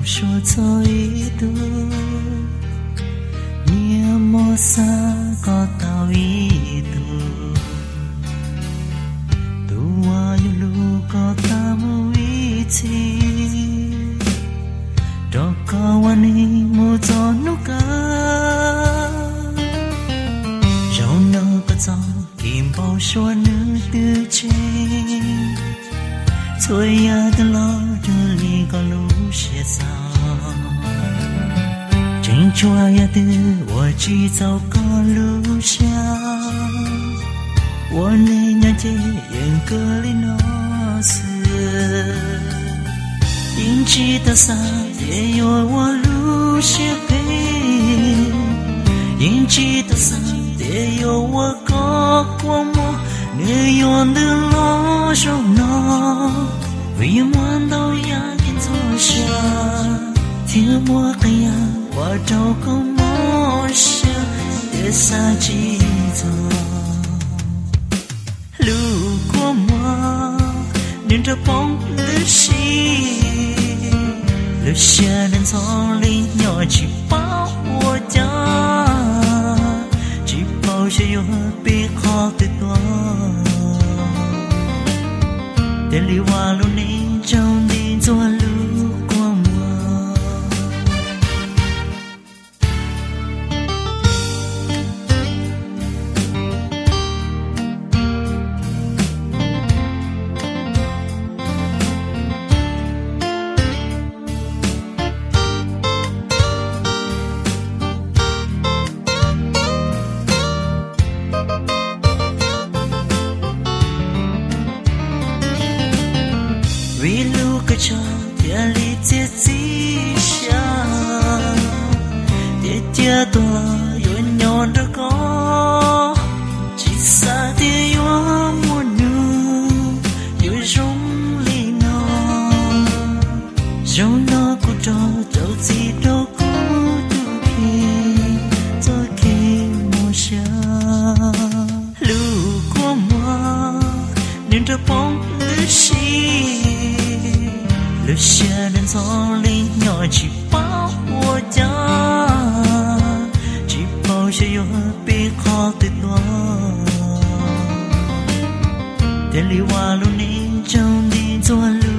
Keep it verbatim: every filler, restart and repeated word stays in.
说错一度，你莫萨个到一度，都我有路个他们一起，都个我你莫做努个，让那个早金宝说你的情。thôi ya的老的里个路些少，真抓呀的我只走个路上，我那年纪人个里那是，因知道啥也有我路些给，因知道啥也有我个光芒。你用的老手脑，为梦到呀天做下，听我个呀，我找个梦想，也啥几座，路过我，念着梦的心，留下人丛里鸟去把我家，只保持有别好的多。店里瓦路你找你做路过我，为路个桥天里接地下，爹爹多有鸟的歌，吉萨的有木努，有容里呢，容那古着就知道古杜皮，做给梦想，路过我，念着梦的心。留下人丛里鸟去把我家，只保持有别好的多。店里瓦路你找你做路。